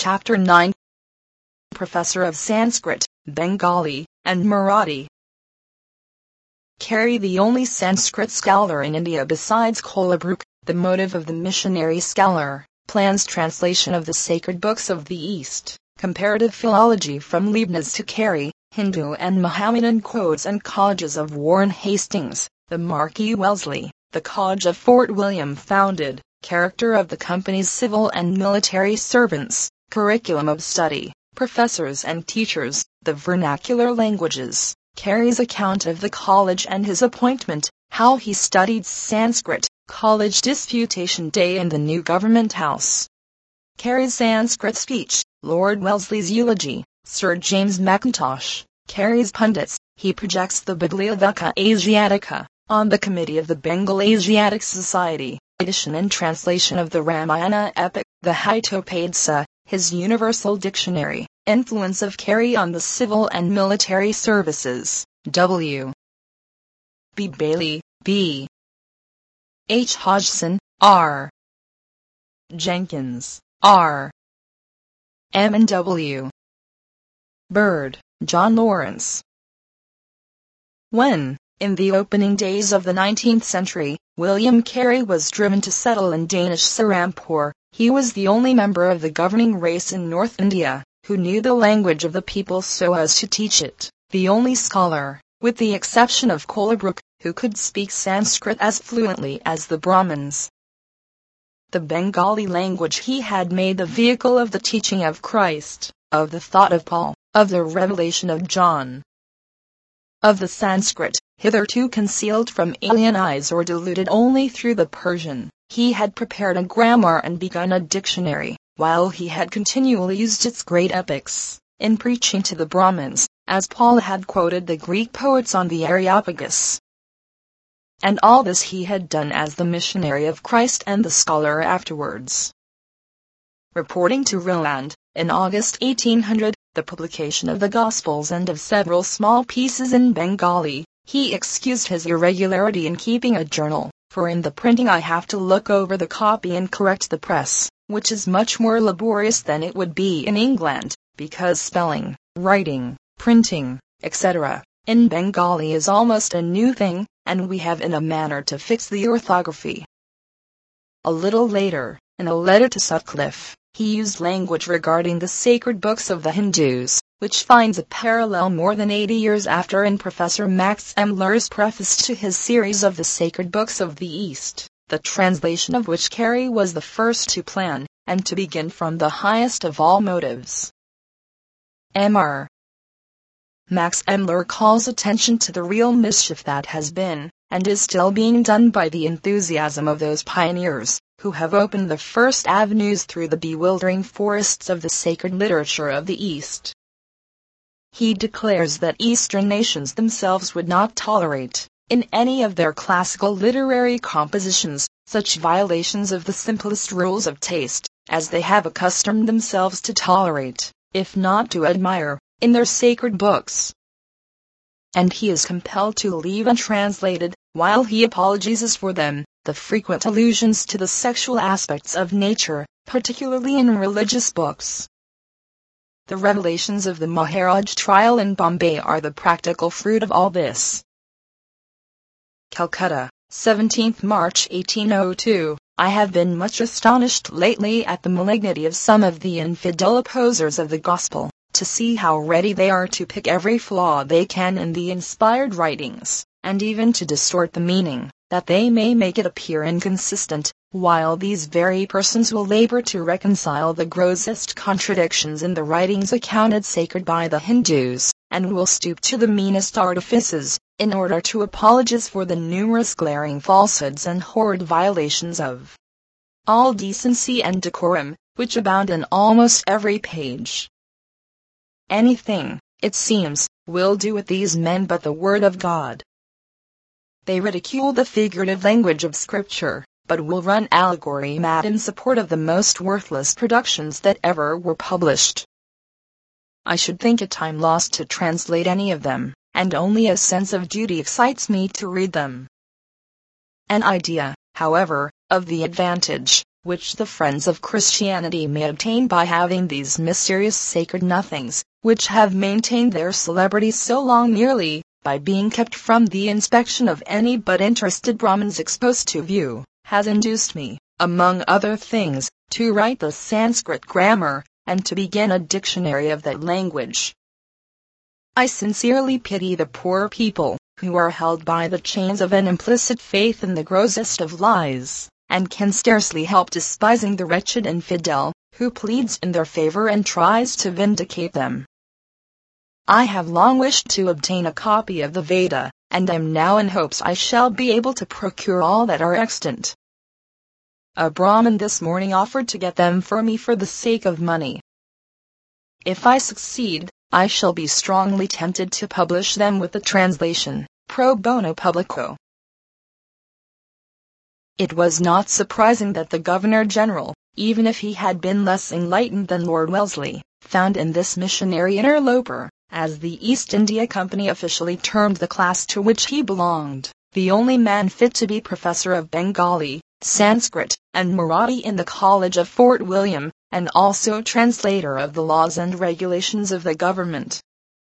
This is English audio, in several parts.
Chapter 9. Professor of Sanskrit, Bengali, and Marathi. Carey, the only Sanskrit scholar in India besides Colebrooke, the motive of the missionary scholar, plans translation of the sacred books of the East, comparative philology from Leibniz to Carey, Hindu and Mohammedan codes and colleges of Warren Hastings, the Marquis Wellesley, the College of Fort William founded, character of the company's civil and military servants, curriculum of study, professors and teachers, the vernacular languages, Carey's account of the college and his appointment, how he studied Sanskrit, college disputation day in the new government house. Carey's Sanskrit speech, Lord Wellesley's eulogy, Sir James Mackintosh, Carey's pundits, he projects the Bibliotheca Asiatica, on the committee of the Bengal Asiatic Society, edition and translation of the Ramayana epic, the Hitopadesa, his universal dictionary, influence of Carey on the civil and military services, W. B. Bailey, B. H. Hodgson, R. Jenkins, R. M. and W. Bird, John Lawrence. When, in the opening days of the 19th century, William Carey was driven to settle in Danish Serampore, he was the only member of the governing race in North India who knew the language of the people so as to teach it, the only scholar, with the exception of Colebrooke, who could speak Sanskrit as fluently as the Brahmins. The Bengali language he had made the vehicle of the teaching of Christ, of the thought of Paul, of the revelation of John. Of the Sanskrit, hitherto concealed from alien eyes or diluted only through the Persian, he had prepared a grammar and begun a dictionary, while he had continually used its great epics, in preaching to the Brahmins, as Paul had quoted the Greek poets on the Areopagus. And all this he had done as the missionary of Christ and the scholar afterwards. Reporting to Roland, in August 1800, the publication of the Gospels and of several small pieces in Bengali, he excused his irregularity in keeping a journal, for in the printing I have to look over the copy and correct the press, which is much more laborious than it would be in England, because spelling, writing, printing, etc., in Bengali is almost a new thing, and we have in a manner to fix the orthography. A little later, in a letter to Sutcliffe, he used language regarding the sacred books of the Hindus, which finds a parallel more than 80 years after in Professor Max Emler's preface to his series of the sacred books of the East, the translation of which Carey was the first to plan, and to begin from the highest of all motives. Mr. Max Emler calls attention to the real mischief that has been, and is still being done by the enthusiasm of those pioneers, who have opened the first avenues through the bewildering forests of the sacred literature of the East. He declares that Eastern nations themselves would not tolerate, in any of their classical literary compositions, such violations of the simplest rules of taste, as they have accustomed themselves to tolerate, if not to admire, in their sacred books. And he is compelled to leave untranslated, while he apologizes for them, the frequent allusions to the sexual aspects of nature, particularly in religious books. The revelations of the Maharaj trial in Bombay are the practical fruit of all this. Calcutta, 17th March 1802. I have been much astonished lately at the malignity of some of the infidel opposers of the gospel, to see how ready they are to pick every flaw they can in the inspired writings, and even to distort the meaning, that they may make it appear inconsistent, while these very persons will labor to reconcile the grossest contradictions in the writings accounted sacred by the Hindus, and will stoop to the meanest artifices, in order to apologize for the numerous glaring falsehoods and horrid violations of all decency and decorum, which abound in almost every page. Anything, it seems, will do with these men but the word of God. They ridicule the figurative language of Scripture, but will run allegory mad in support of the most worthless productions that ever were published. I should think it time lost to translate any of them, and only a sense of duty excites me to read them. An idea, however, of the advantage, which the friends of Christianity may obtain by having these mysterious sacred nothings, which have maintained their celebrity so long merely by being kept from the inspection of any but interested Brahmins exposed to view, has induced me, among other things, to write the Sanskrit grammar, and to begin a dictionary of that language. I sincerely pity the poor people, who are held by the chains of an implicit faith in the grossest of lies, and can scarcely help despising the wretched infidel, who pleads in their favor and tries to vindicate them. I have long wished to obtain a copy of the Veda, and am now in hopes I shall be able to procure all that are extant. A Brahmin this morning offered to get them for me for the sake of money. If I succeed, I shall be strongly tempted to publish them with the translation, pro bono publico. It was not surprising that the Governor-General, even if he had been less enlightened than Lord Wellesley, found in this missionary interloper, as the East India Company officially termed the class to which he belonged, the only man fit to be professor of Bengali, Sanskrit, and Marathi in the College of Fort William, and also translator of the laws and regulations of the government.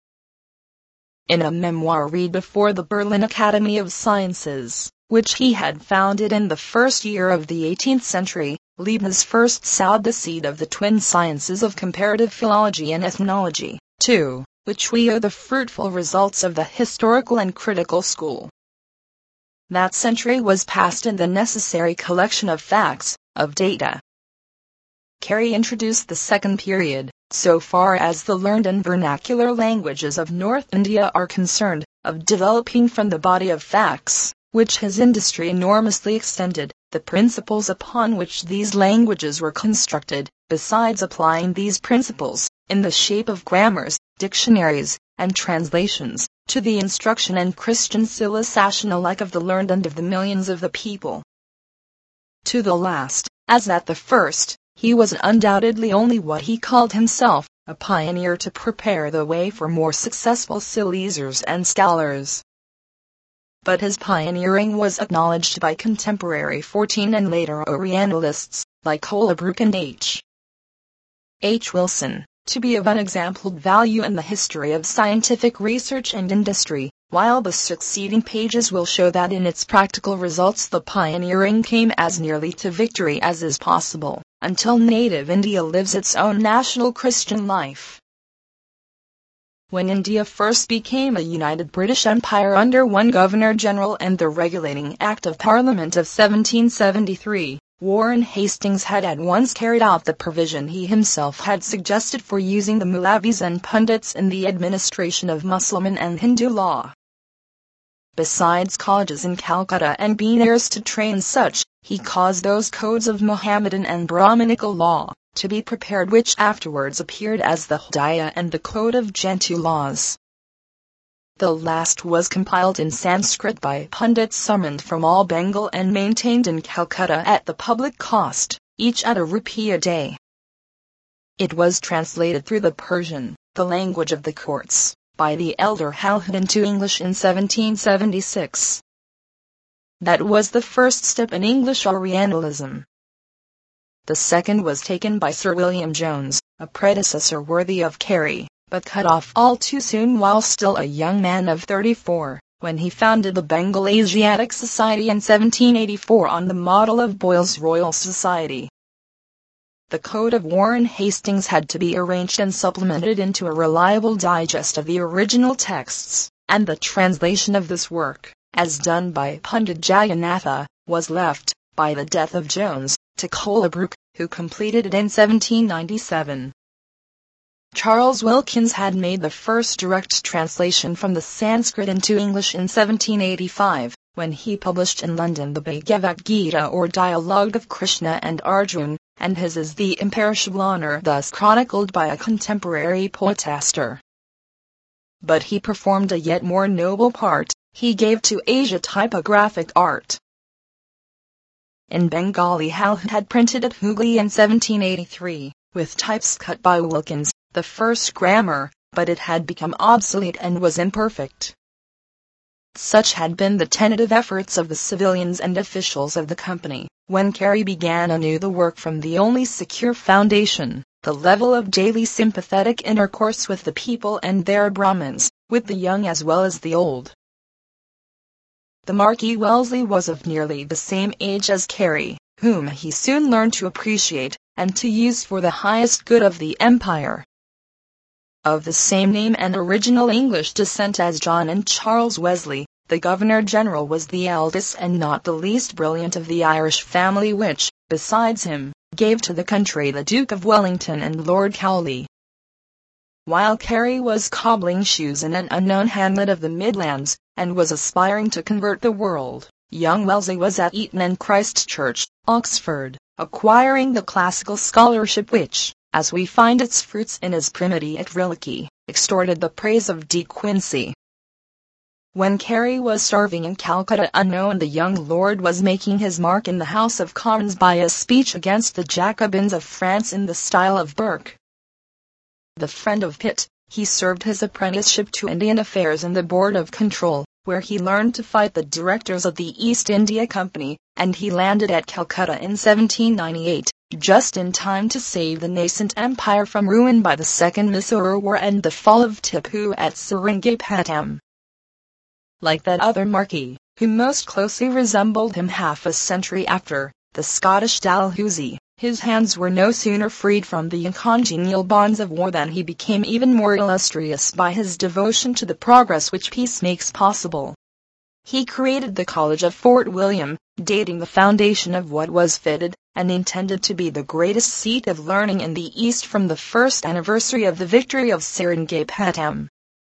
In a memoir read before the Berlin Academy of Sciences, which he had founded in the first year of the 18th century, Leibniz first sowed the seed of the twin sciences of comparative philology and ethnology, to which we owe the fruitful results of the historical and critical school. That century was passed in the necessary collection of facts, of data. Carey introduced the second period, so far as the learned and vernacular languages of North India are concerned, of developing from the body of facts, which his industry enormously extended, the principles upon which these languages were constructed, besides applying these principles, in the shape of grammars, dictionaries, and translations, to the instruction and Christian civilization alike of the learned and of the millions of the people. To the last, as at the first, he was undoubtedly only what he called himself, a pioneer to prepare the way for more successful Silesiers and scholars. But his pioneering was acknowledged by contemporary 14 and later Orientalists, like Holabrook and H. Wilson, to be of unexampled value in the history of scientific research and industry, while the succeeding pages will show that in its practical results the pioneering came as nearly to victory as is possible, until native India lives its own national Christian life. When India first became a united British Empire under one Governor-General and the Regulating Act of Parliament of 1773, Warren Hastings had at once carried out the provision he himself had suggested for using the Maulavis and Pundits in the administration of Mussulman and Hindu law. Besides colleges in Calcutta and Benares to train such, he caused those codes of Mohammedan and Brahminical law to be prepared which afterwards appeared as the Hudaya and the Code of Gentoo laws. The last was compiled in Sanskrit by Pundits summoned from all Bengal and maintained in Calcutta at the public cost, each at ₹1 a day. It was translated through the Persian, the language of the courts, by the elder Halhed into English in 1776. That was the first step in English Orientalism. The second was taken by Sir William Jones, a predecessor worthy of Carey, but cut off all too soon while still a young man of 34, when he founded the Bengal Asiatic Society in 1784 on the model of Boyle's Royal Society. The Code of Warren Hastings had to be arranged and supplemented into a reliable digest of the original texts, and the translation of this work, as done by Pundit Jagannatha, was left, by the death of Jones, to Holabrook, who completed it in 1797. Charles Wilkins had made the first direct translation from the Sanskrit into English in 1785, when he published in London the Bhagavad Gita or Dialogue of Krishna and Arjuna, and his is the imperishable honor thus chronicled by a contemporary poetaster. But he performed a yet more noble part, he gave to Asia typographic art. In Bengali Halhed had printed at Hooghly in 1783, with types cut by Wilkins, the first grammar, but it had become obsolete and was imperfect. Such had been the tentative efforts of the civilians and officials of the company, when Carey began anew the work from the only secure foundation, the level of daily sympathetic intercourse with the people and their Brahmins, with the young as well as the old. The Marquis Wellesley was of nearly the same age as Carey, whom he soon learned to appreciate, and to use for the highest good of the empire. Of the same name and original English descent as John and Charles Wesley, the Governor-General was the eldest and not the least brilliant of the Irish family which, besides him, gave to the country the Duke of Wellington and Lord Cowley. While Carey was cobbling shoes in an unknown hamlet of the Midlands, and was aspiring to convert the world, young Wellesley was at Eton and Christ Church, Oxford, acquiring the classical scholarship which, as we find its fruits in his Primity et Relici, extorted the praise of De Quincey. When Carey was starving in Calcutta unknown, the young lord was making his mark in the House of Commons by a speech against the Jacobins of France in the style of Burke. The friend of Pitt, he served his apprenticeship to Indian affairs in the Board of Control, where he learned to fight the directors of the East India Company, and he landed at Calcutta in 1798, just in time to save the nascent empire from ruin by the Second Mysore War and the fall of Tipu at Seringapatam. Like that other marquis, who most closely resembled him half a century after, the Scottish Dalhousie, his hands were no sooner freed from the uncongenial bonds of war than he became even more illustrious by his devotion to the progress which peace makes possible. He created the College of Fort William, dating the foundation of what was fitted and intended to be the greatest seat of learning in the East from the first anniversary of the victory of Seringapatam.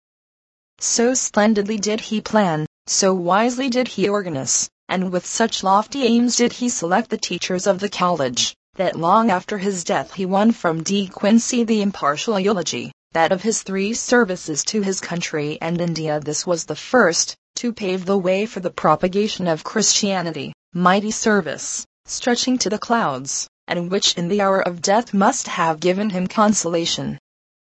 So splendidly did he plan, so wisely did he organize, and with such lofty aims did he select the teachers of the college, that long after his death he won from De Quincey the impartial eulogy, that of his 3 services to his country and India this was the first, to pave the way for the propagation of Christianity, mighty service, stretching to the clouds, and which in the hour of death must have given him consolation.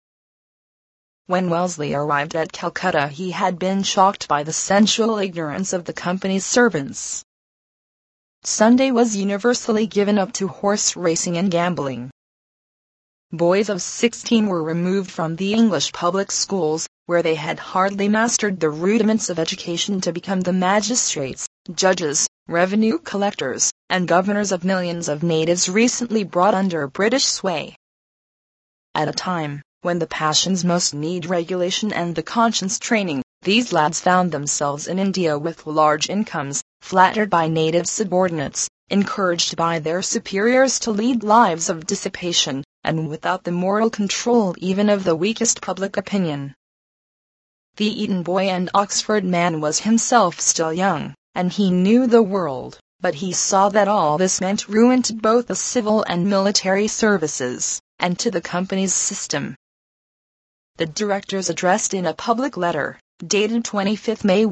When Wellesley arrived at Calcutta he had been shocked by the sensual ignorance of the company's servants. Sunday was universally given up to horse racing and gambling. Boys of 16 were removed from the English public schools, where they had hardly mastered the rudiments of education, to become the magistrates, judges, revenue collectors, and governors of millions of natives recently brought under British sway. At a time when the passions most need regulation and the conscience training, these lads found themselves in India with large incomes, flattered by native subordinates, encouraged by their superiors to lead lives of dissipation, and without the moral control even of the weakest public opinion. The Eton boy and Oxford man was himself still young, and he knew the world, but he saw that all this meant ruin to both the civil and military services, and to the company's system. The directors addressed in a public letter, dated 25 May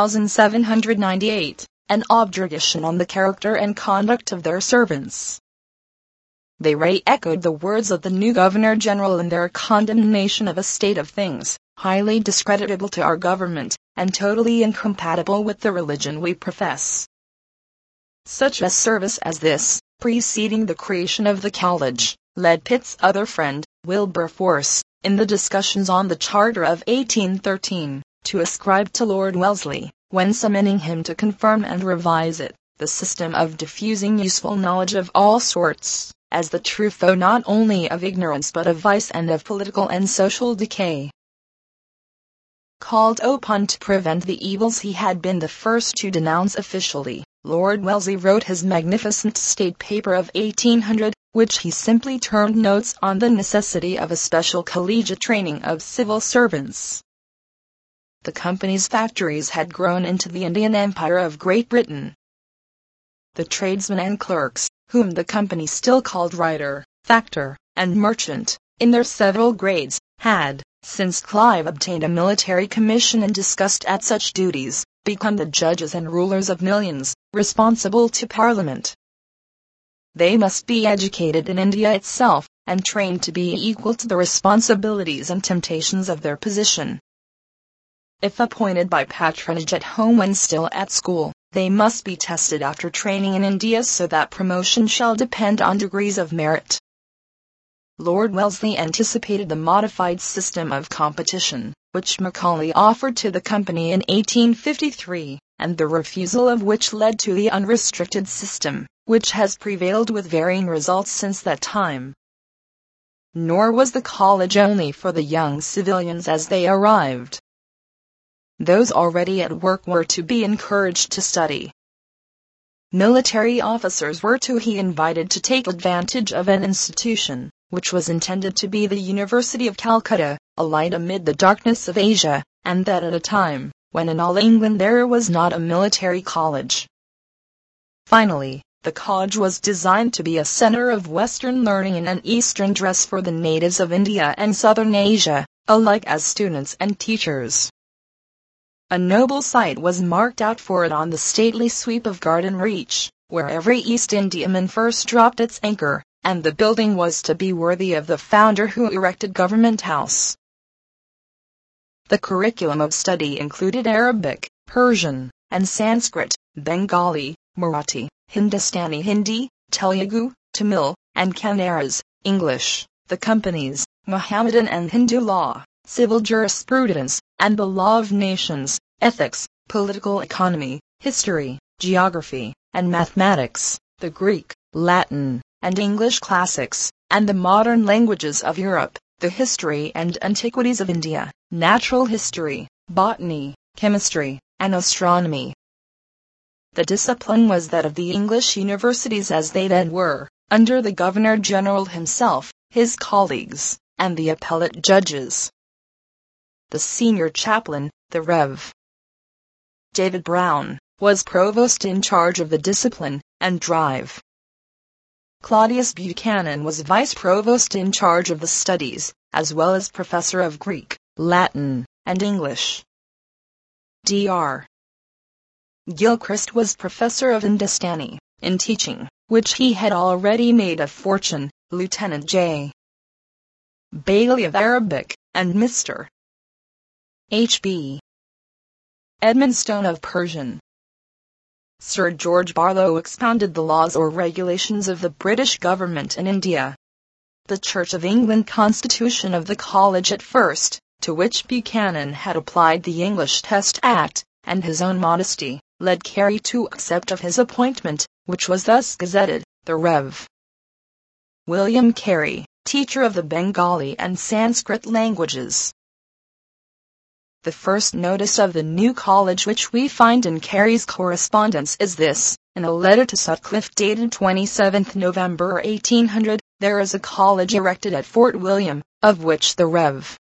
1798, an objurgation on the character and conduct of their servants. They re-echoed the words of the new Governor-General in their condemnation of a state of things, highly discreditable to our government, and totally incompatible with the religion we profess. Such a service as this, preceding the creation of the college, led Pitt's other friend, Wilberforce, in the discussions on the Charter of 1813, to ascribe to Lord Wellesley, when summoning him to confirm and revise it, the system of diffusing useful knowledge of all sorts, as the true foe not only of ignorance but of vice and of political and social decay. Called upon to prevent the evils he had been the first to denounce officially, Lord Wellesley wrote his magnificent State Paper of 1800, which he simply termed Notes on the Necessity of a Special Collegiate Training of Civil Servants. The company's factories had grown into the Indian Empire of Great Britain. The tradesmen and clerks, whom the company still called writer, factor, and merchant, in their several grades, had, since Clive obtained a military commission and discussed at such duties, become the judges and rulers of millions, responsible to Parliament. They must be educated in India itself, and trained to be equal to the responsibilities and temptations of their position. If appointed by patronage at home when still at school, They must be tested after training in India so that promotion shall depend on degrees of merit. Lord Wellesley anticipated the modified system of competition, which Macaulay offered to the company in 1853, and the refusal of which led to the unrestricted system, which has prevailed with varying results since that time. Nor was the college only for the young civilians as they arrived. Those already at work were to be encouraged to study. Military officers were to be invited to take advantage of an institution, which was intended to be the University of Calcutta, a light amid the darkness of Asia, and that at a time when in all England there was not a military college. Finally, the college was designed to be a center of Western learning and an Eastern dress for the natives of India and Southern Asia, alike as students and teachers. A noble site was marked out for it on the stately sweep of Garden Reach, where every East Indiaman first dropped its anchor, and the building was to be worthy of the founder who erected Government House. The curriculum of study included Arabic, Persian, and Sanskrit, Bengali, Marathi, Hindustani Hindi, Telugu, Tamil, and Kannada, English, the companies, Mohammedan and Hindu law, civil jurisprudence, and the law of nations, ethics, political economy, history, geography, and mathematics, the Greek, Latin, and English classics, and the modern languages of Europe, the history and antiquities of India, natural history, botany, chemistry, and astronomy. The discipline was that of the English universities as they then were, under the Governor-General himself, his colleagues, and the appellate judges. The senior chaplain, the Rev. David Brown, was provost in charge of the discipline and drive. Claudius Buchanan was vice provost in charge of the studies, as well as professor of Greek, Latin, and English. Dr. Gilchrist was professor of Hindustani, in teaching, which he had already made a fortune, Lieutenant J. Bailey of Arabic, and Mr. H.B. Edmonstone of Persian. Sir George Barlow expounded the laws or regulations of the British government in India. The Church of England Constitution of the College at first, to which Buchanan had applied the English Test Act, and his own modesty, led Carey to accept of his appointment, which was thus gazetted, the Rev. William Carey, teacher of the Bengali and Sanskrit languages. The first notice of the new college which we find in Carey's correspondence is this: in a letter to Sutcliffe dated 27th November 1800, there is a college erected at Fort William, of which the Rev.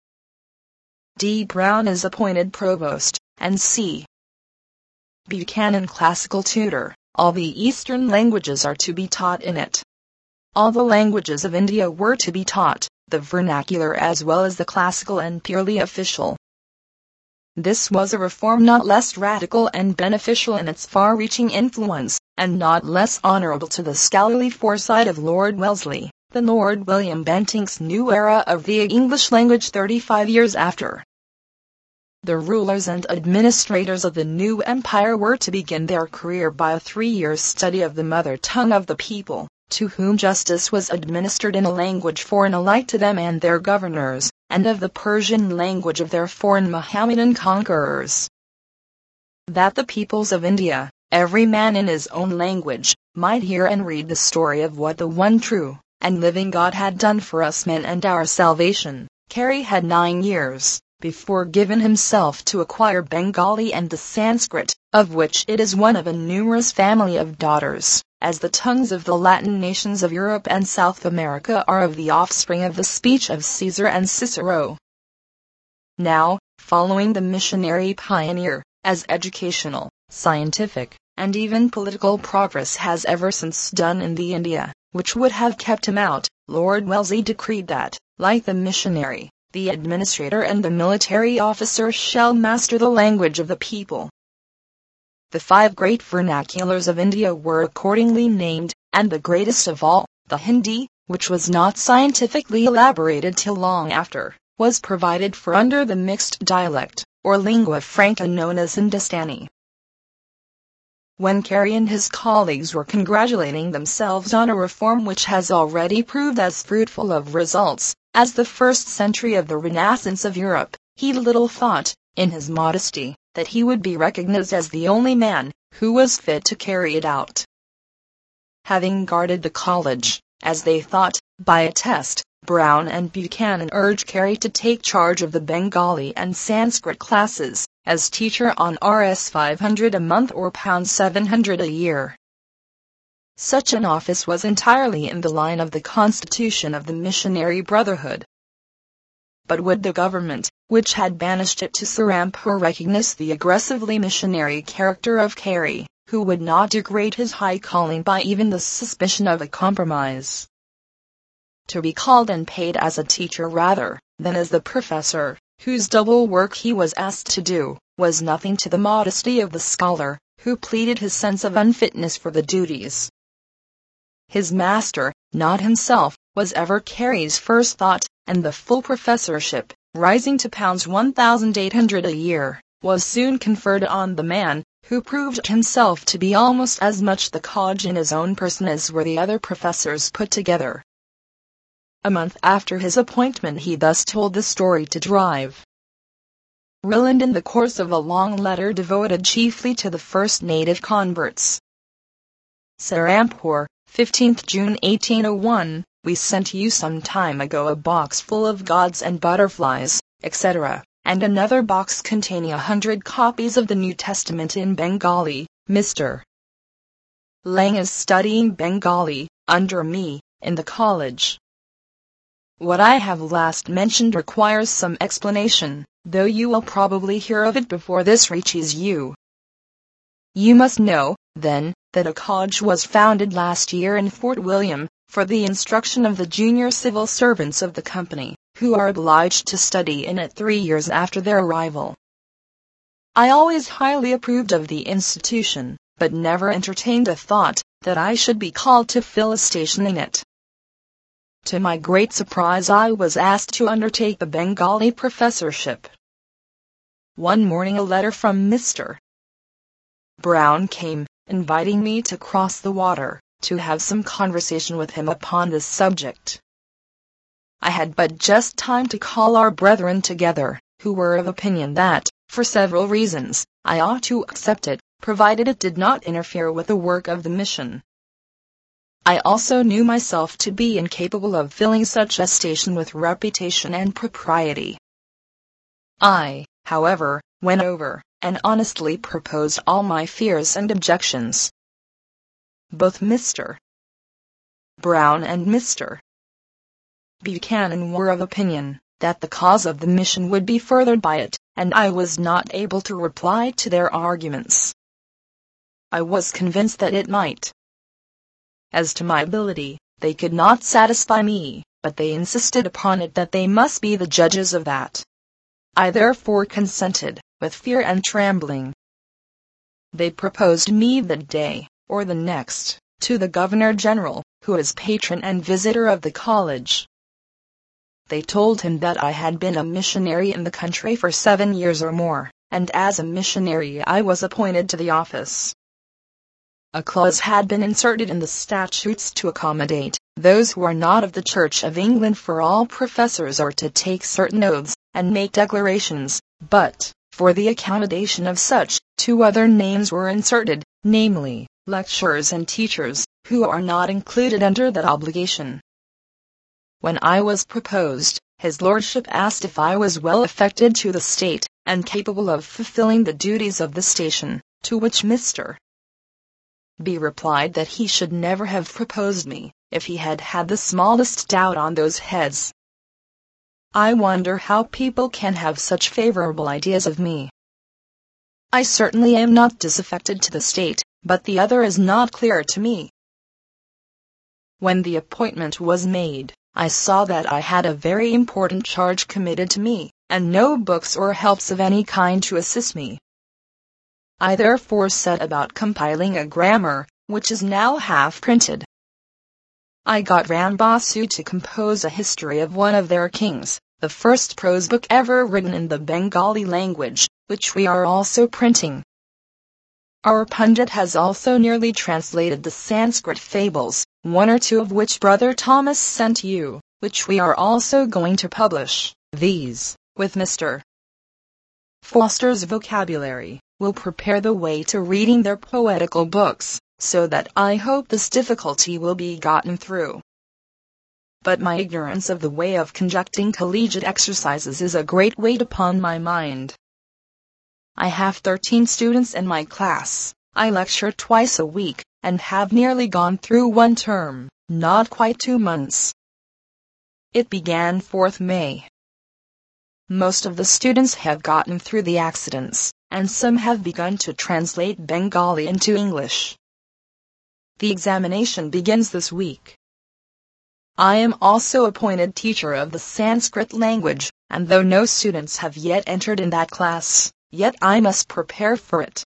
D. Brown is appointed provost, and C. Buchanan classical tutor. All the Eastern languages are to be taught in it. All the languages of India were to be taught, the vernacular as well as the classical and purely official. This was a reform not less radical and beneficial in its far-reaching influence, and not less honorable to the scholarly foresight of Lord Wellesley, than Lord William Bentinck's new era of the English language 35 years after. The rulers and administrators of the new empire were to begin their career by a 3-year study of the mother tongue of the people, to whom justice was administered in a language foreign alike to them and their governors, and of the Persian language of their foreign Mohammedan conquerors. That the peoples of India, every man in his own language, might hear and read the story of what the one true and living God had done for us men and our salvation, Carey had 9 years before given himself to acquire Bengali and the Sanskrit, of which it is one of a numerous family of daughters, as the tongues of the Latin nations of Europe and South America are of the offspring of the speech of Caesar and Cicero. Now, following the missionary pioneer, as educational, scientific, and even political progress has ever since done in the India, which would have kept him out, Lord Wellesley decreed that, like the missionary, the administrator and the military officer shall master the language of the people. The 5 great vernaculars of India were accordingly named, and the greatest of all, the Hindi, which was not scientifically elaborated till long after, was provided for under the mixed dialect, or lingua franca known as Hindustani. when Carey and his colleagues were congratulating themselves on a reform which has already proved as fruitful of results as the first century of the Renaissance of Europe, he little thought, in his modesty, that he would be recognized as the only man who was fit to carry it out. Having guarded the college, as they thought, by a test, Brown and Buchanan urged Carey to take charge of the Bengali and Sanskrit classes, as teacher on Rs 500 a month or £700 a year. Such an office was entirely in the line of the constitution of the Missionary Brotherhood. But would the government, which had banished it to Serampore, recognize the aggressively missionary character of Carey, who would not degrade his high calling by even the suspicion of a compromise? To be called and paid as a teacher rather than as the professor, whose double work he was asked to do, was nothing to the modesty of the scholar, who pleaded his sense of unfitness for the duties. His master, not himself, was ever Carey's first thought, and the full professorship, rising to £1,800 a year, was soon conferred on the man, who proved himself to be almost as much the codge in his own person as were the other professors put together. A month after his appointment he thus told the story to Drive Ryland in the course of a long letter devoted chiefly to the first native converts. Serampore, 15th June 1801, we sent you some time ago a box full of gods and butterflies, etc., and another box containing 100 copies of the New Testament in Bengali. Mr. Lang is studying Bengali, under me, in the college. What I have last mentioned requires some explanation, though you will probably hear of it before this reaches you. You must know, then, that a college was founded last year in Fort William, for the instruction of the junior civil servants of the company, who are obliged to study in it 3 years after their arrival. I always highly approved of the institution, but never entertained a thought that I should be called to fill a station in it. To my great surprise I was asked to undertake the Bengali professorship. One morning a letter from Mr. Brown came, inviting me to cross the water, to have some conversation with him upon this subject. I had but just time to call our brethren together, who were of opinion that, for several reasons, I ought to accept it, provided it did not interfere with the work of the mission. I also knew myself to be incapable of filling such a station with reputation and propriety. I, however, went over, and honestly proposed all my fears and objections. Both Mr. Brown and Mr. Buchanan were of opinion that the cause of the mission would be furthered by it, and I was not able to reply to their arguments. I was convinced that it might. As to my ability, they could not satisfy me, but they insisted upon it that they must be the judges of that. I therefore consented, with fear and trembling. They proposed me that day, or the next, to the Governor-General, who is patron and visitor of the college. They told him that I had been a missionary in the country for 7 years or more, and as a missionary I was appointed to the office. A clause had been inserted in the statutes to accommodate those who are not of the Church of England, for all professors are to take certain oaths, and make declarations, but, for the accommodation of such, 2 other names were inserted, namely, lecturers and teachers, who are not included under that obligation. When I was proposed, his lordship asked if I was well affected to the state, and capable of fulfilling the duties of the station, to which Mr. B replied that he should never have proposed me, if he had had the smallest doubt on those heads. I wonder how people can have such favorable ideas of me. I certainly am not disaffected to the state, but the other is not clear to me. When the appointment was made, I saw that I had a very important charge committed to me, and no books or helps of any kind to assist me. I therefore set about compiling a grammar, which is now half printed. I got Rambasu to compose a history of one of their kings, the first prose book ever written in the Bengali language, which we are also printing. Our pundit has also nearly translated the Sanskrit fables, one or two of which Brother Thomas sent you, which we are also going to publish. These, with Mr. Foster's vocabulary, will prepare the way to reading their poetical books, so that I hope this difficulty will be gotten through. But my ignorance of the way of conducting collegiate exercises is a great weight upon my mind. I have 13 students in my class, I lecture twice a week, and have nearly gone through one term, not quite 2 months. It began 4th May. Most of the students have gotten through the accidents, and some have begun to translate Bengali into English. The examination begins this week. I am also appointed teacher of the Sanskrit language, and though no students have yet entered in that class, yet I must prepare for it.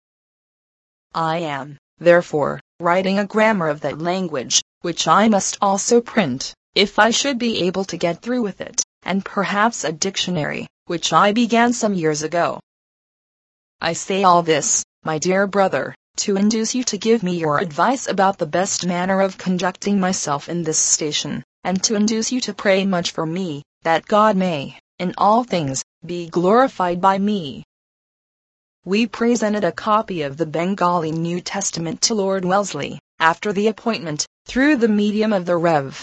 I am, therefore, writing a grammar of that language, which I must also print, if I should be able to get through with it, and perhaps a dictionary, which I began some years ago. I say all this, my dear brother, to induce you to give me your advice about the best manner of conducting myself in this station, and to induce you to pray much for me, that God may, in all things, be glorified by me. We presented a copy of the Bengali New Testament to Lord Wellesley, after the appointment, through the medium of the Rev.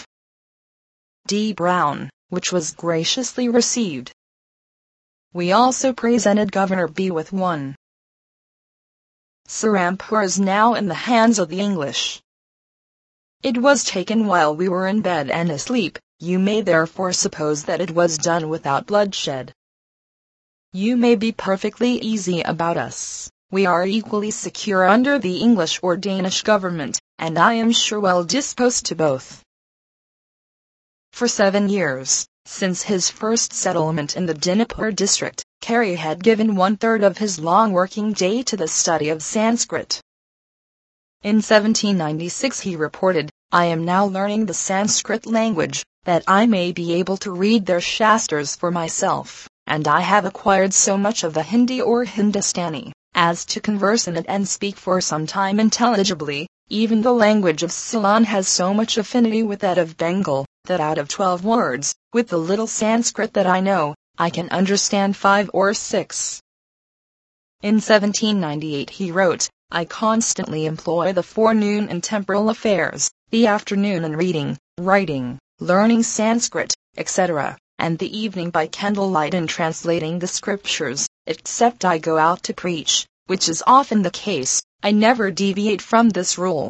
D. Brown, which was graciously received. We also presented Governor B. with one. Serampore is now in the hands of the English. It was taken while we were in bed and asleep, you may therefore suppose that it was done without bloodshed. You may be perfectly easy about us, we are equally secure under the English or Danish government, and I am sure well disposed to both. For 7 years, since his first settlement in the Dinapur district, Carey had given 1/3 of his long working day to the study of Sanskrit. In 1796 he reported, I am now learning the Sanskrit language, that I may be able to read their Shastras for myself, and I have acquired so much of the Hindi or Hindustani, as to converse in it and speak for some time intelligibly. Even the language of Ceylon has so much affinity with that of Bengal, that out of 12 words, with the little Sanskrit that I know, I can understand 5 or 6. In 1798 he wrote, I constantly employ the forenoon in temporal affairs, the afternoon in reading, writing, learning Sanskrit, etc., and the evening by candlelight in translating the scriptures, except I go out to preach, which is often the case, I never deviate from this rule.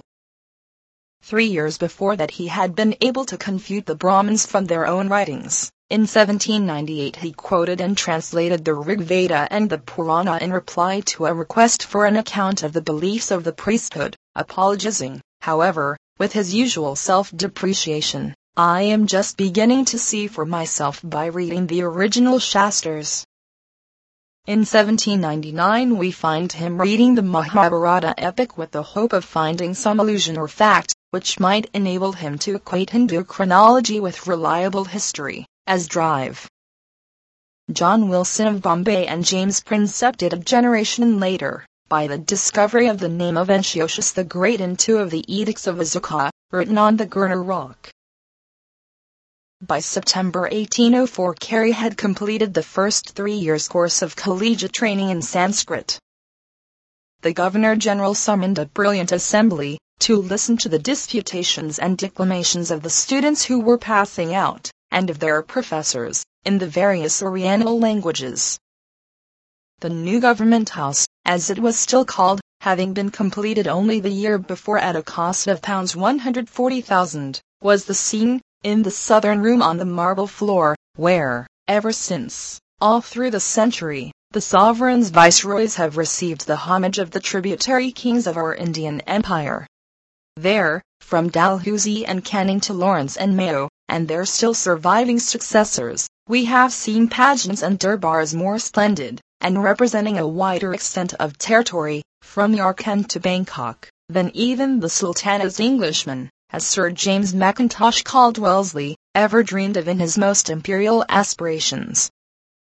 3 years before that he had been able to confute the Brahmins from their own writings. In 1798 he quoted and translated the Rig Veda and the Purana in reply to a request for an account of the beliefs of the priesthood, apologizing, however, with his usual self-depreciation, I am just beginning to see for myself by reading the original Shastras. In 1799 we find him reading the Mahabharata epic with the hope of finding some allusion or fact, which might enable him to equate Hindu chronology with reliable history, as Drive. John Wilson of Bombay and James Prinsep did a generation later, by the discovery of the name of Antiochus the Great in 2 of the Edicts of Azuka, written on the Gurner rock. By September 1804 Carey had completed the first 3 years' course of collegiate training in Sanskrit. The Governor-General summoned a brilliant assembly, to listen to the disputations and declamations of the students who were passing out, and of their professors, in the various Oriental languages. The new Government House, as it was still called, having been completed only the year before at a cost of £140,000, was the scene, in the southern room on the marble floor, where, ever since, all through the century, the sovereign's viceroys have received the homage of the tributary kings of our Indian Empire. There, from Dalhousie and Canning to Lawrence and Mayo, and their still surviving successors, we have seen pageants and durbars more splendid, and representing a wider extent of territory, from Yarkand to Bangkok, than even the Sultana's Englishman, as Sir James Mackintosh called Wellesley, ever dreamed of in his most imperial aspirations.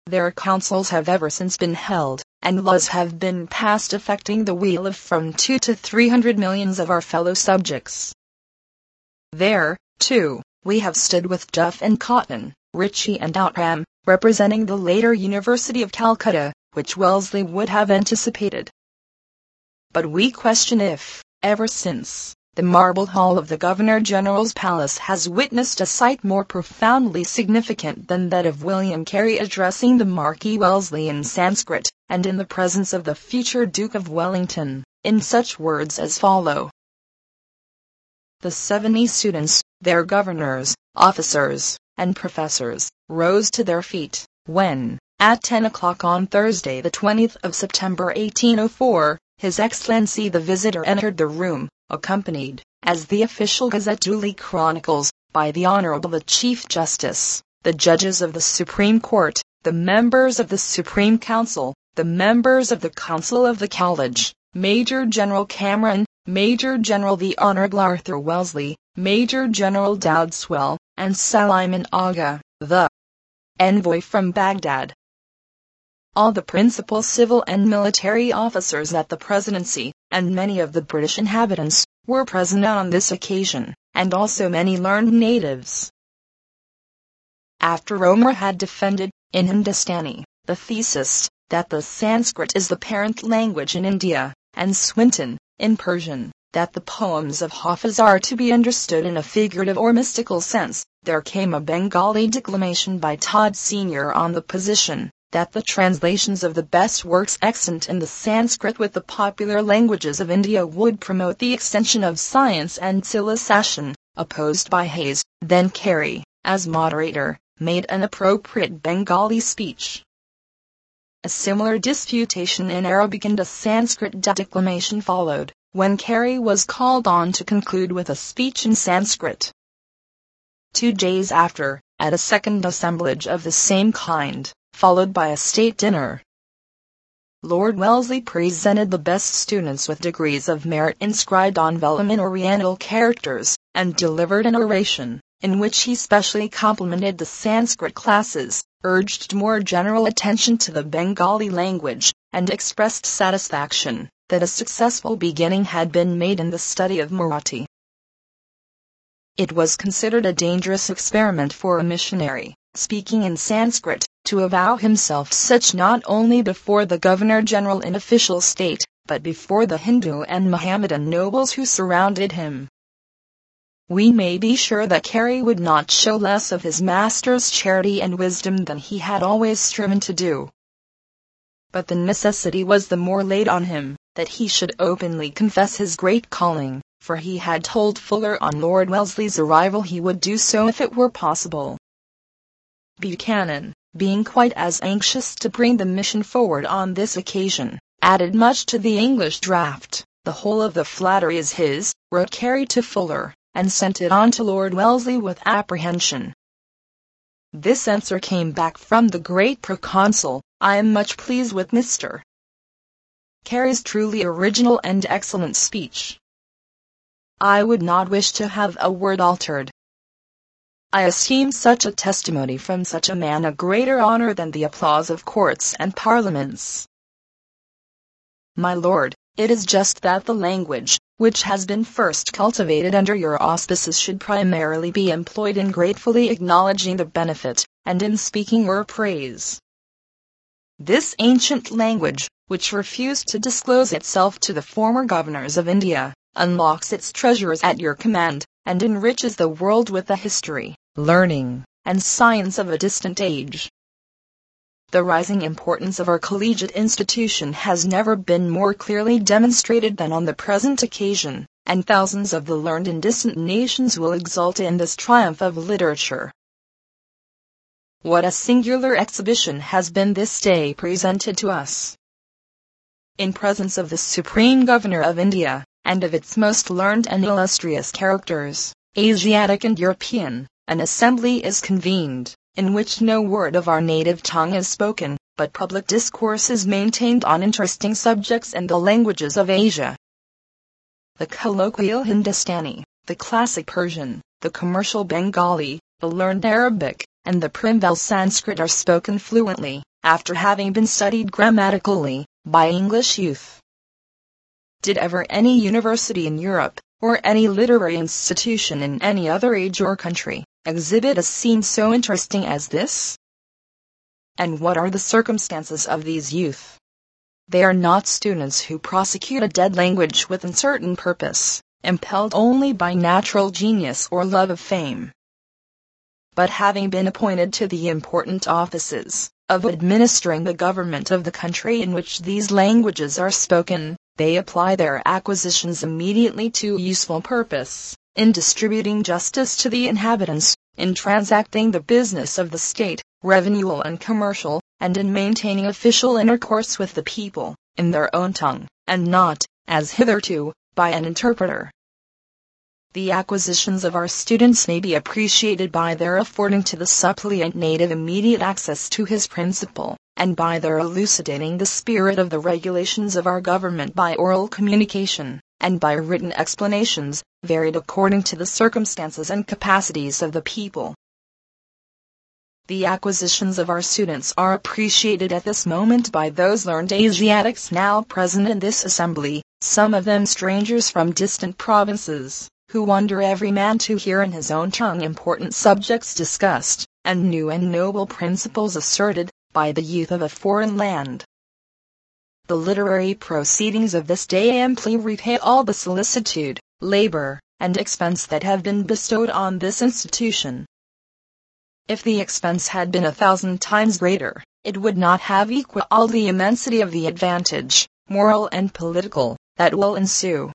Their councils have ever since been held, and laws have been passed affecting the weal of from 2 to 300 millions of our fellow subjects. There, too, we have stood with Duff and Cotton, Ritchie and Outram, representing the later University of Calcutta, which Wellesley would have anticipated. But we question if, ever since, the marble hall of the Governor-General's Palace has witnessed a sight more profoundly significant than that of William Carey addressing the Marquis Wellesley in Sanskrit, and in the presence of the future Duke of Wellington, in such words as follow. The 70 students, their governors, officers, and professors, rose to their feet, when, at 10 o'clock on Thursday the 20th of September 1804, His Excellency the Visitor entered the room, accompanied, as the official gazette duly chronicles, by the Honorable the Chief Justice, the judges of the Supreme Court, the members of the Supreme Council, the members of the Council of the College, Major General Cameron, Major General the Honorable Arthur Wellesley, Major General Dowdeswell, and Suleiman Aga, the envoy from Baghdad. All the principal civil and military officers at the presidency, and many of the British inhabitants, were present on this occasion, and also many learned natives. After Romer had defended, in Hindustani, the thesis, that the Sanskrit is the parent language in India, and Swinton, in Persian, that the poems of Hafiz are to be understood in a figurative or mystical sense, there came a Bengali declamation by Todd Sr. on the position that the translations of the best works extant in the Sanskrit with the popular languages of India would promote the extension of science and civilization, opposed by Hayes. Then Carey, as moderator, made an appropriate Bengali speech. A similar disputation in Arabic and a Sanskrit declamation followed, when Carey was called on to conclude with a speech in Sanskrit. 2 days after, at a second assemblage of the same kind, followed by a state dinner, Lord Wellesley presented the best students with degrees of merit inscribed on vellum in Oriental characters, and delivered an oration, in which he specially complimented the Sanskrit classes, urged more general attention to the Bengali language, and expressed satisfaction that a successful beginning had been made in the study of Marathi. It was considered a dangerous experiment for a missionary, speaking in Sanskrit, to avow himself such not only before the Governor-General in official state, but before the Hindu and Mohammedan nobles who surrounded him. We may be sure that Carey would not show less of his master's charity and wisdom than he had always striven to do. But the necessity was the more laid on him, that he should openly confess his great calling, for he had told Fuller on Lord Wellesley's arrival he would do so if it were possible. Buchanan, being quite as anxious to bring the mission forward on this occasion, added much to the English draft. The whole of the flattery is his, wrote Carey to Fuller, and sent it on to Lord Wellesley with apprehension. This answer came back from the great proconsul: I am much pleased with Mr. Carey's truly original and excellent speech. I would not wish to have a word altered. I esteem such a testimony from such a man a greater honor than the applause of courts and parliaments. My lord, it is just that the language, which has been first cultivated under your auspices, should primarily be employed in gratefully acknowledging the benefit, and in speaking your praise. This ancient language, which refused to disclose itself to the former governors of India, unlocks its treasures at your command, and enriches the world with the history, learning, and science of a distant age. The rising importance of our collegiate institution has never been more clearly demonstrated than on the present occasion, and thousands of the learned in distant nations will exult in this triumph of literature. What a singular exhibition has been this day presented to us! In presence of the Supreme Governor of India, and of its most learned and illustrious characters, Asiatic and European, an assembly is convened, in which no word of our native tongue is spoken, but public discourse is maintained on interesting subjects in the languages of Asia. The colloquial Hindustani, the classic Persian, the commercial Bengali, the learned Arabic, and the prim Sanskrit are spoken fluently, after having been studied grammatically by English youth. Did ever any university in Europe, or any literary institution in any other age or country, exhibit a scene so interesting as this? And what are the circumstances of these youth? They are not students who prosecute a dead language with uncertain purpose, impelled only by natural genius or love of fame. But having been appointed to the important offices of administering the government of the country in which these languages are spoken, they apply their acquisitions immediately to useful purpose, in distributing justice to the inhabitants, in transacting the business of the state, revenue and commercial, and in maintaining official intercourse with the people, in their own tongue, and not, as hitherto, by an interpreter. The acquisitions of our students may be appreciated by their affording to the suppliant native immediate access to his principle, and by their elucidating the spirit of the regulations of our government by oral communication, and by written explanations, varied according to the circumstances and capacities of the people. The acquisitions of our students are appreciated at this moment by those learned Asiatics now present in this assembly, some of them strangers from distant provinces, who wonder every man to hear in his own tongue important subjects discussed, and new and noble principles asserted, by the youth of a foreign land. The literary proceedings of this day amply repay all the solicitude, labor, and expense that have been bestowed on this institution. If the expense had been 1,000 times greater, it would not have equaled the immensity of the advantage, moral and political, that will ensue.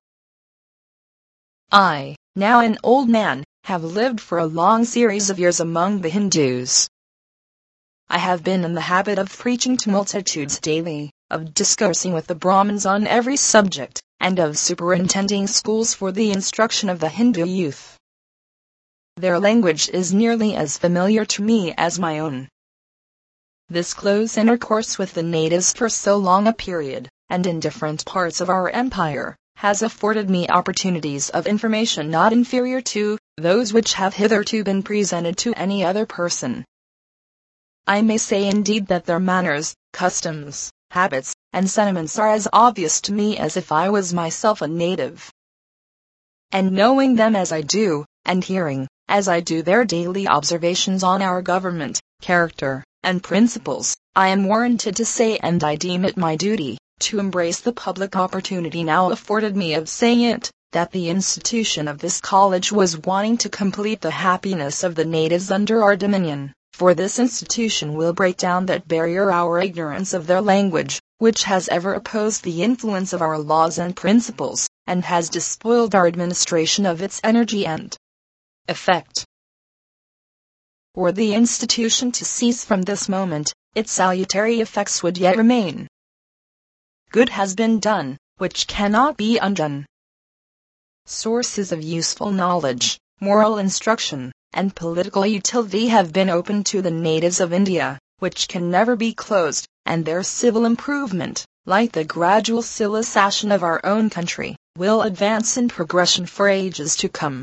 I, now an old man, have lived for a long series of years among the Hindus. I have been in the habit of preaching to multitudes daily, of discoursing with the Brahmins on every subject, and of superintending schools for the instruction of the Hindu youth. Their language is nearly as familiar to me as my own. This close intercourse with the natives for so long a period, and in different parts of our empire, has afforded me opportunities of information not inferior to those which have hitherto been presented to any other person. I may say indeed that their manners, customs, habits, and sentiments are as obvious to me as if I was myself a native. And knowing them as I do, and hearing, as I do, their daily observations on our government, character, and principles, I am warranted to say, and I deem it my duty, to embrace the public opportunity now afforded me of saying it, that the institution of this college was wanting to complete the happiness of the natives under our dominion, for this institution will break down that barrier, our ignorance of their language, which has ever opposed the influence of our laws and principles, and has despoiled our administration of its energy and effect. Were the institution to cease from this moment, its salutary effects would yet remain. Good has been done, which cannot be undone. Sources of useful knowledge, moral instruction, and political utility have been opened to the natives of India, which can never be closed, and their civil improvement, like the gradual civilization of our own country, will advance in progression for ages to come.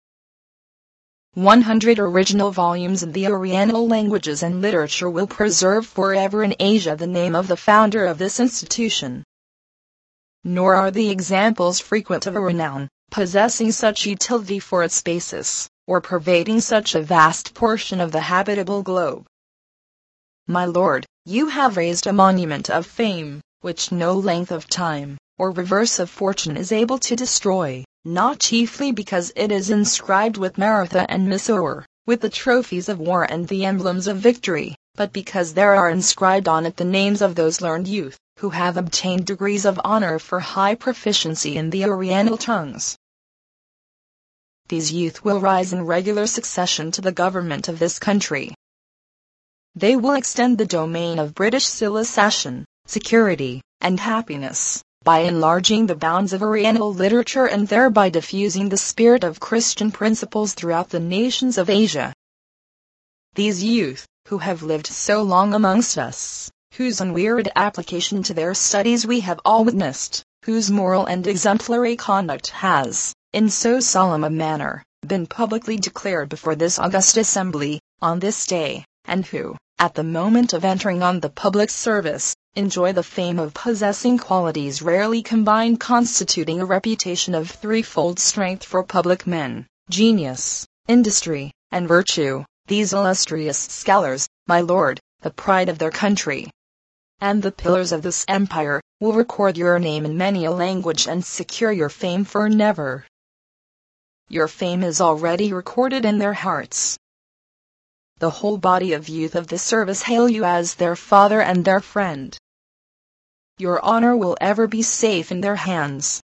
100 original volumes in the Oriental languages and literature will preserve forever in Asia the name of the founder of this institution. Nor are the examples frequent of a renown, possessing such utility for its basis, or pervading such a vast portion of the habitable globe. My lord, you have raised a monument of fame, which no length of time, or reverse of fortune is able to destroy, not chiefly because it is inscribed with Maratha and Mysore, with the trophies of war and the emblems of victory, but because there are inscribed on it the names of those learned youth, who have obtained degrees of honor for high proficiency in the Oriental tongues. These youth will rise in regular succession to the government of this country. They will extend the domain of British civilization, security, and happiness, by enlarging the bounds of Oriental literature and thereby diffusing the spirit of Christian principles throughout the nations of Asia. These youth, who have lived so long amongst us, whose unwearied application to their studies we have all witnessed, whose moral and exemplary conduct has, in so solemn a manner, been publicly declared before this august assembly, on this day, and who, at the moment of entering on the public service, enjoy the fame of possessing qualities rarely combined, constituting a reputation of threefold strength for public men: genius, industry, and virtue. These illustrious scholars, my lord, the pride of their country, and the pillars of this empire, will record your name in many a language and secure your fame for never. Your fame is already recorded in their hearts. The whole body of youth of the service hail you as their father and their friend. Your honor will ever be safe in their hands.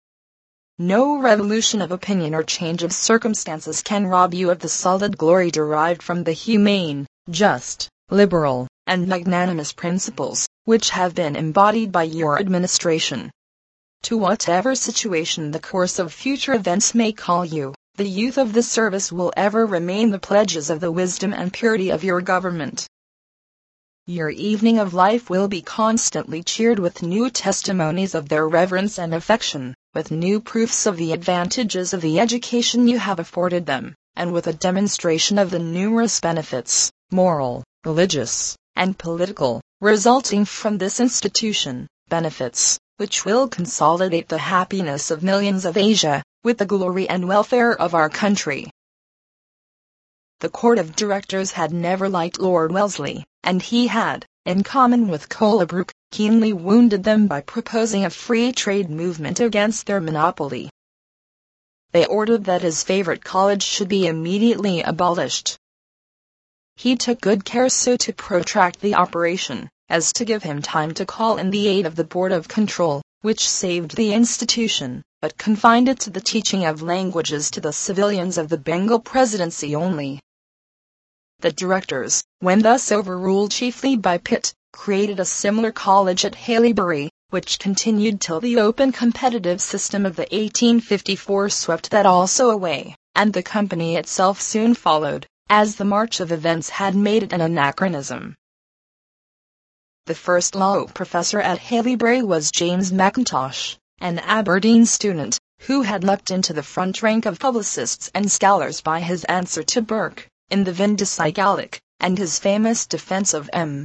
No revolution of opinion or change of circumstances can rob you of the solid glory derived from the humane, just, liberal, and magnanimous principles which have been embodied by your administration. To whatever situation the course of future events may call you, the youth of the service will ever remain the pledges of the wisdom and purity of your government. Your evening of life will be constantly cheered with new testimonies of their reverence and affection, with new proofs of the advantages of the education you have afforded them, and with a demonstration of the numerous benefits, moral, religious, and political, resulting from this institution, benefits which will consolidate the happiness of millions of Asia, with the glory and welfare of our country. The Court of Directors had never liked Lord Wellesley, and he had, in common with Colebrook, keenly wounded them by proposing a free trade movement against their monopoly. They ordered that his favorite college should be immediately abolished. He took good care so to protract the operation, as to give him time to call in the aid of the Board of Control, which saved the institution, but confined it to the teaching of languages to the civilians of the Bengal Presidency only. The directors, when thus overruled chiefly by Pitt, created a similar college at Haileybury, which continued till the open competitive system of the 1854 swept that also away, and the company itself soon followed, as the march of events had made it an anachronism. The first law professor at Haileybury was James Mackintosh, an Aberdeen student, who had leapt into the front rank of publicists and scholars by his answer to Burke, in the Vindicai Gallic, and his famous defense of M.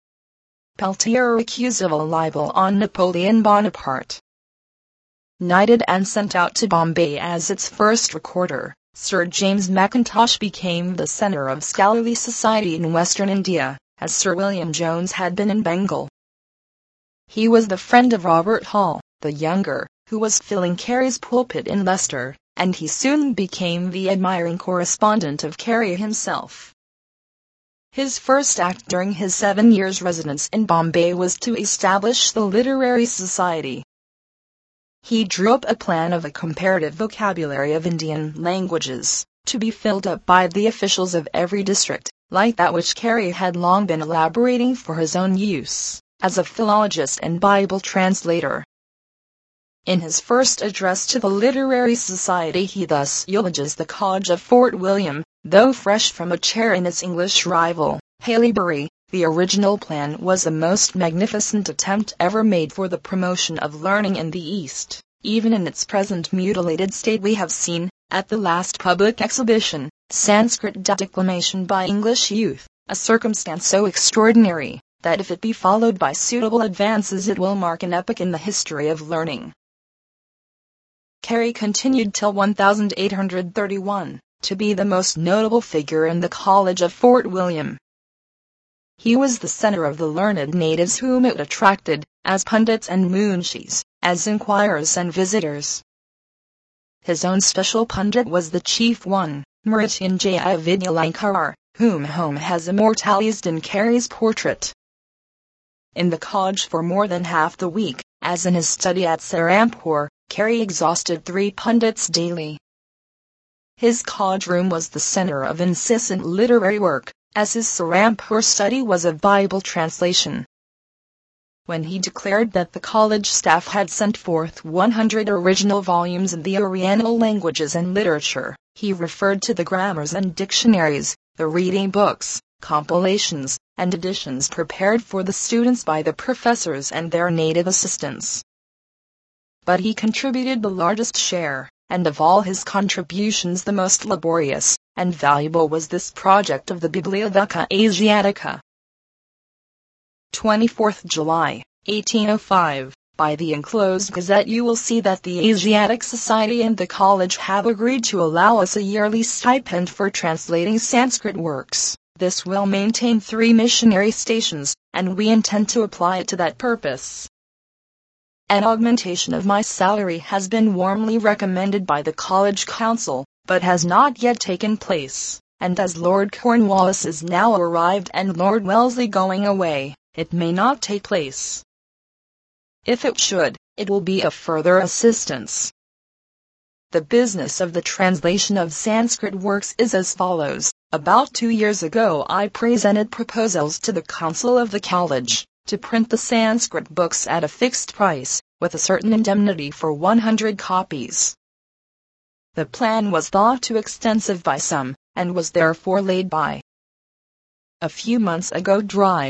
Peltier accused of a libel on Napoleon Bonaparte. Knighted and sent out to Bombay as its first recorder, Sir James Mackintosh became the centre of scholarly society in Western India, as Sir William Jones had been in Bengal. He was the friend of Robert Hall, the younger, who was filling Cary's pulpit in Leicester, and he soon became the admiring correspondent of Cary himself. His first act during his 7 years' residence in Bombay was to establish the Literary Society. He drew up a plan of a comparative vocabulary of Indian languages, to be filled up by the officials of every district, like that which Cary had long been elaborating for his own use, as a philologist and Bible translator. In his first address to the Literary Society he thus eulogized the College of Fort William: though fresh from a chair in its English rival, Haileybury, the original plan was the most magnificent attempt ever made for the promotion of learning in the East. Even in its present mutilated state we have seen, at the last public exhibition, Sanskrit declamation by English youth, a circumstance so extraordinary, that if it be followed by suitable advances it will mark an epoch in the history of learning. Cary continued till 1831, to be the most notable figure in the College of Fort William. He was the centre of the learned natives whom it attracted, as pundits and munshis, as inquirers and visitors. His own special pundit was the chief one, Mrityunjaya Vidyalankar, whom Home has immortalized in Cary's portrait. In the college for more than half the week, as in his study at Serampore, Cary exhausted 3 pundits daily. His college room was the centre of incessant literary work, as his Serampore study was of Bible translation. When he declared that the college staff had sent forth 100 original volumes in the Oriental languages and literature, he referred to the grammars and dictionaries, the reading books, compilations, and editions prepared for the students by the professors and their native assistants. But he contributed the largest share, and of all his contributions the most laborious and valuable was this project of the Bibliotheca Asiatica, 24th July, 1805. By the enclosed gazette you will see that the Asiatic Society and the college have agreed to allow us a yearly stipend for translating Sanskrit works. This will maintain 3 missionary stations, and we intend to apply it to that purpose. An augmentation of my salary has been warmly recommended by the college council, but has not yet taken place, and as Lord Cornwallis is now arrived and Lord Wellesley going away, it may not take place. If it should, it will be a further assistance. The business of the translation of Sanskrit works is as follows. About 2 years ago I presented proposals to the council of the college to print the Sanskrit books at a fixed price, with a certain indemnity for 100 copies. The plan was thought too extensive by some, and was therefore laid by. A few months ago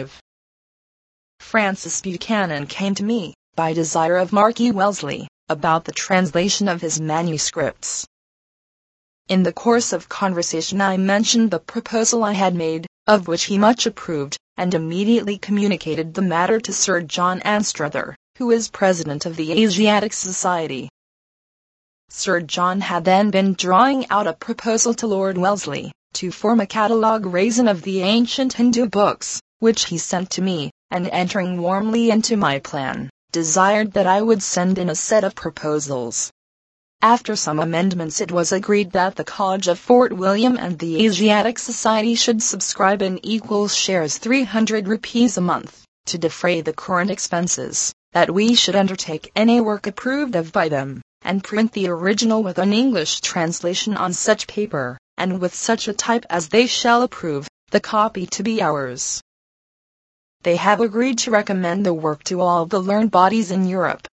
Francis Buchanan came to me, by desire of Marquis Wellesley, about the translation of his manuscripts. In the course of conversation I mentioned the proposal I had made, of which he much approved, and immediately communicated the matter to Sir John Anstruther, who is president of the Asiatic Society. Sir John had then been drawing out a proposal to Lord Wellesley, to form a catalogue raisin of the ancient Hindu books, which he sent to me, and entering warmly into my plan, desired that I would send in a set of proposals. After some amendments it was agreed that the College of Fort William and the Asiatic Society should subscribe in equal shares 300 rupees a month, to defray the current expenses, that we should undertake any work approved of by them, and print the original with an English translation on such paper, and with such a type as they shall approve, the copy to be ours. They have agreed to recommend the work to all the learned bodies in Europe.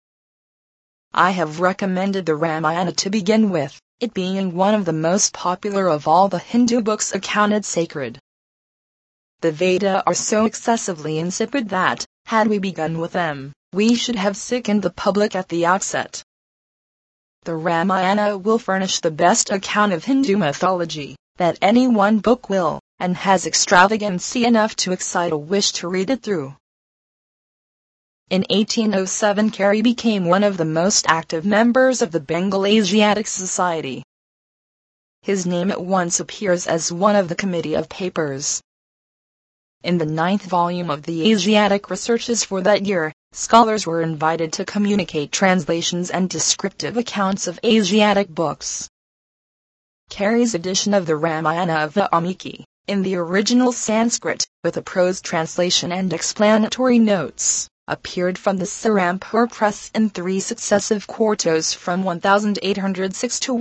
I have recommended the Ramayana to begin with, it being one of the most popular of all the Hindu books accounted sacred. The Veda are so excessively insipid that, had we begun with them, we should have sickened the public at the outset. The Ramayana will furnish the best account of Hindu mythology that any one book will, and has extravagancy enough to excite a wish to read it through. In 1807 Carey became one of the most active members of the Bengal Asiatic Society. His name at once appears as one of the committee of papers. In the 9th volume of the Asiatic Researches for that year, scholars were invited to communicate translations and descriptive accounts of Asiatic books. Carey's edition of the Ramayana of Valmiki, in the original Sanskrit, with a prose translation and explanatory notes, appeared from the Serampore Press in 3 successive quartos from 1806 to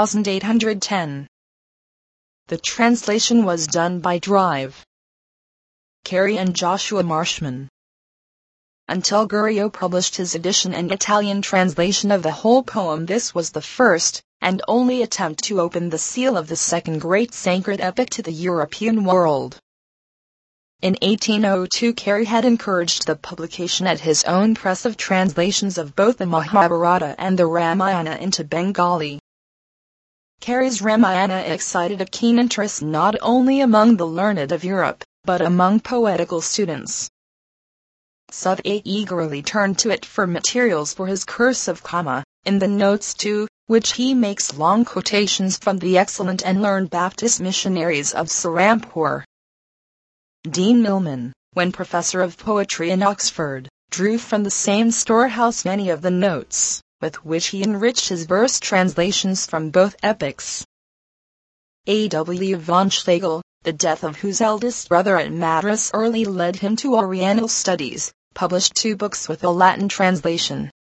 1810. The translation was done by Drive, Carey and Joshua Marshman. Until Guriot published his edition and Italian translation of the whole poem, this was the first and only attempt to open the seal of the second great Sanskrit epic to the European world. In 1802 Carey had encouraged the publication at his own press of translations of both the Mahabharata and the Ramayana into Bengali. Carey's Ramayana excited a keen interest not only among the learned of Europe, but among poetical students. Southey eagerly turned to it for materials for his Curse of Kama, in the notes to which he makes long quotations from the excellent and learned Baptist missionaries of Serampore. Dean Milman, when professor of poetry in Oxford, drew from the same storehouse many of the notes, with which he enriched his verse translations from both epics. A. W. von Schlegel, the death of whose eldest brother at Madras early led him to Oriental studies, published 2 books with a Latin translation.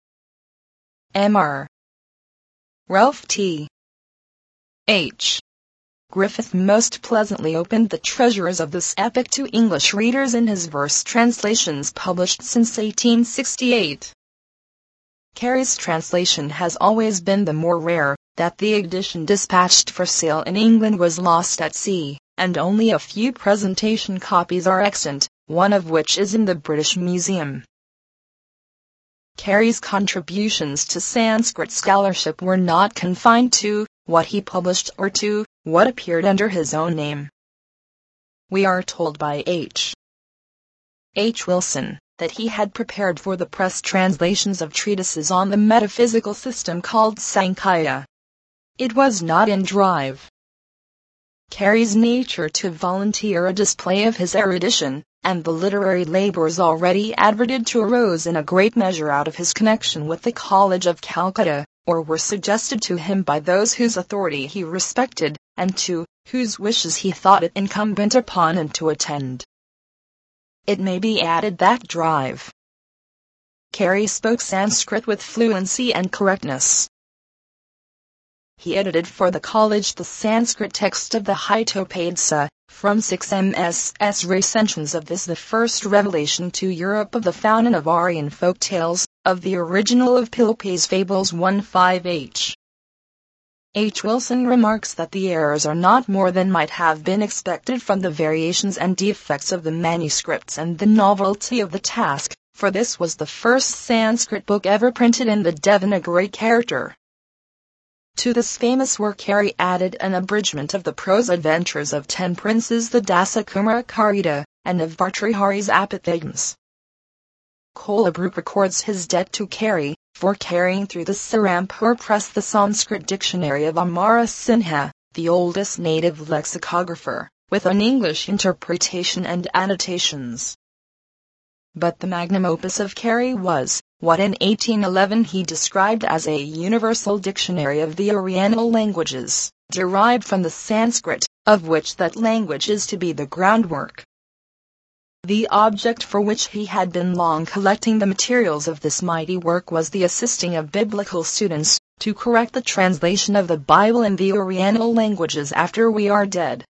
M.R. Ralph T. H. Griffith most pleasantly opened the treasures of this epic to English readers in his verse translations published since 1868. Carey's translation has always been the more rare, that the edition dispatched for sale in England was lost at sea, and only a few presentation copies are extant, one of which is in the British Museum. Carey's contributions to Sanskrit scholarship were not confined to what he published or to what appeared under his own name. We are told by H. H. Wilson, that he had prepared for the press translations of treatises on the metaphysical system called Sankhya. It was not in drive Cary's nature to volunteer a display of his erudition, and the literary labors already adverted to arose in a great measure out of his connection with the College of Calcutta, or were suggested to him by those whose authority he respected, and to whose wishes he thought it incumbent upon him to attend. It may be added that Cary spoke Sanskrit with fluency and correctness. He edited for the college the Sanskrit text of the Hitopadesa, from 6 MSS recensions of this the first revelation to Europe of the fountain of Aryan folk tales, of the original of Pilpay's Fables 1-5 H. Wilson remarks that the errors are not more than might have been expected from the variations and defects of the manuscripts and the novelty of the task, for this was the first Sanskrit book ever printed in the Devanagari character. To this famous work Cary added an abridgment of the prose adventures of 10 princes, the Dasakumara Karita, and of Bhartrihari's Apathegms. Colebrook records his debt to Cary, for carrying through the Serampore press the Sanskrit dictionary of Amara Sinha, the oldest native lexicographer, with an English interpretation and annotations. But the magnum opus of Cary was, what in 1811 he described as a universal dictionary of the Oriental languages, derived from the Sanskrit, of which that language is to be the groundwork. The object for which he had been long collecting the materials of this mighty work was the assisting of biblical students, to correct the translation of the Bible in the Oriental languages after we are dead.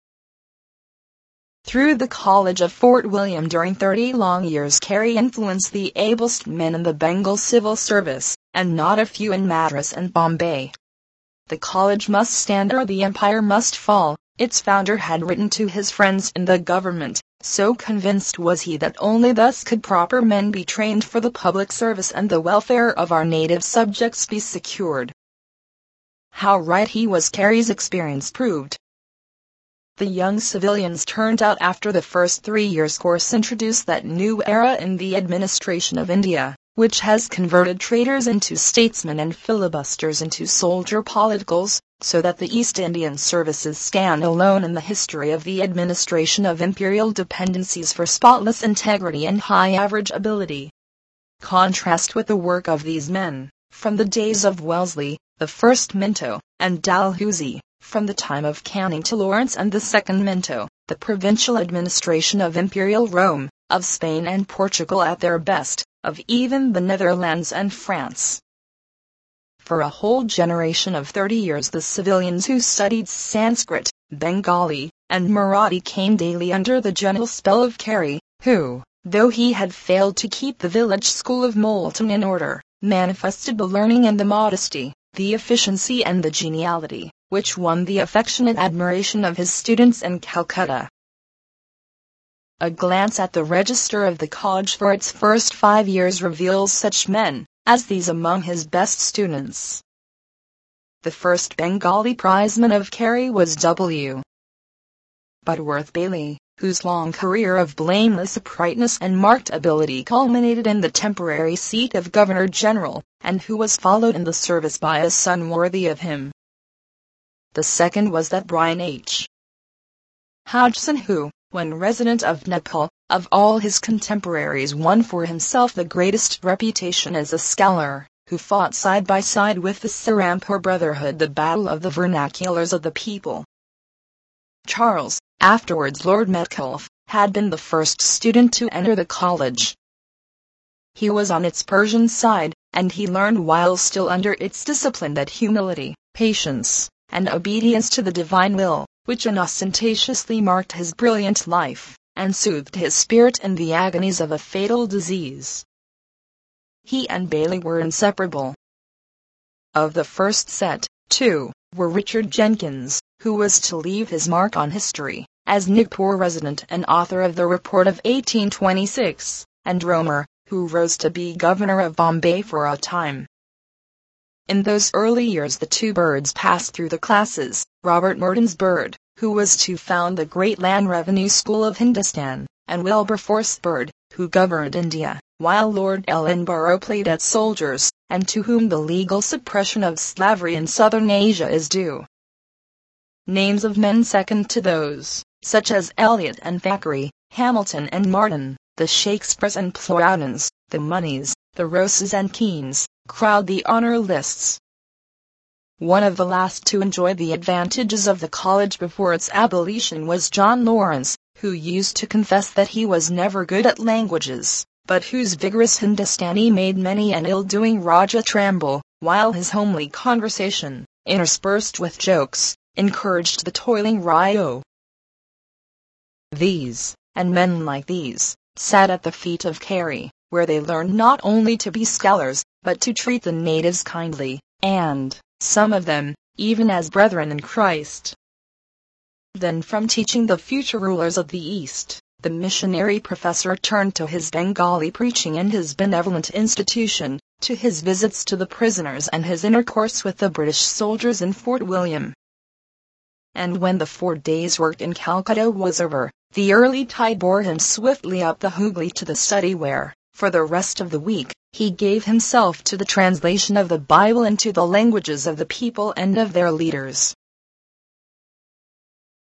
Through the College of Fort William during 30 long years Cary influenced the ablest men in the Bengal civil service, and not a few in Madras and Bombay. The college must stand or the empire must fall, its founder had written to his friends in the government, so convinced was he that only thus could proper men be trained for the public service and the welfare of our native subjects be secured. How right he was Cary's experience proved. The young civilians turned out after the first 3 years' course introduced that new era in the administration of India, which has converted traders into statesmen and filibusters into soldier politicals, so that the East Indian services stand alone in the history of the administration of imperial dependencies for spotless integrity and high average ability. Contrast with the work of these men, from the days of Wellesley, the first Minto, and Dalhousie, from the time of Canning to Lawrence and the second Minto, the provincial administration of Imperial Rome, of Spain and Portugal at their best, of even the Netherlands and France. For a whole generation of 30 years the civilians who studied Sanskrit, Bengali, and Marathi came daily under the gentle spell of Cary, who, though he had failed to keep the village school of Moulton in order, manifested the learning and the modesty, the efficiency and the geniality, which won the affectionate admiration of his students in Calcutta. A glance at the register of the college for its first 5 years reveals such men as these among his best students. The first Bengali prizeman of Cary was W. Butterworth Bailey, whose long career of blameless uprightness and marked ability culminated in the temporary seat of Governor-General, and who was followed in the service by a son worthy of him. The second was that Brian H. Hodgson who, when resident of Nepal, of all his contemporaries won for himself the greatest reputation as a scholar, who fought side by side with the Serampore Brotherhood the battle of the vernaculars of the people. Charles, afterwards Lord Metcalfe, had been the first student to enter the college. He was on its Persian side, and he learned while still under its discipline that humility, patience, and obedience to the divine will, which unostentatiously marked his brilliant life, and soothed his spirit in the agonies of a fatal disease. He and Bailey were inseparable. Of the first set, too, were Richard Jenkins, who was to leave his mark on history, as Nagpur resident and author of the Report of 1826, and Romer, who rose to be governor of Bombay for a time. In those early years the two birds passed through the classes, Robert Merton's Bird, who was to found the great land revenue school of Hindustan, and Wilberforce Bird, who governed India, while Lord Ellenborough played at soldiers, and to whom the legal suppression of slavery in southern Asia is due. Names of men second to those, such as Eliot and Thackeray, Hamilton and Martin, the Shakespeares and Ploutons, the Moneys, the Roses and Keans, crowd the honor lists. One of the last to enjoy the advantages of the college before its abolition was John Lawrence, who used to confess that he was never good at languages, but whose vigorous Hindustani made many an ill-doing Raja tremble, while his homely conversation, interspersed with jokes, encouraged the toiling Rio. These, and men like these, sat at the feet of Carey, where they learned not only to be scholars, but to treat the natives kindly, and, some of them, even as brethren in Christ. Then from teaching the future rulers of the East, the missionary professor turned to his Bengali preaching and his benevolent institution, to his visits to the prisoners and his intercourse with the British soldiers in Fort William. And when the 4 days' work in Calcutta was over, the early tide bore him swiftly up the Hooghly to the study where, for the rest of the week, he gave himself to the translation of the Bible into the languages of the people and of their leaders.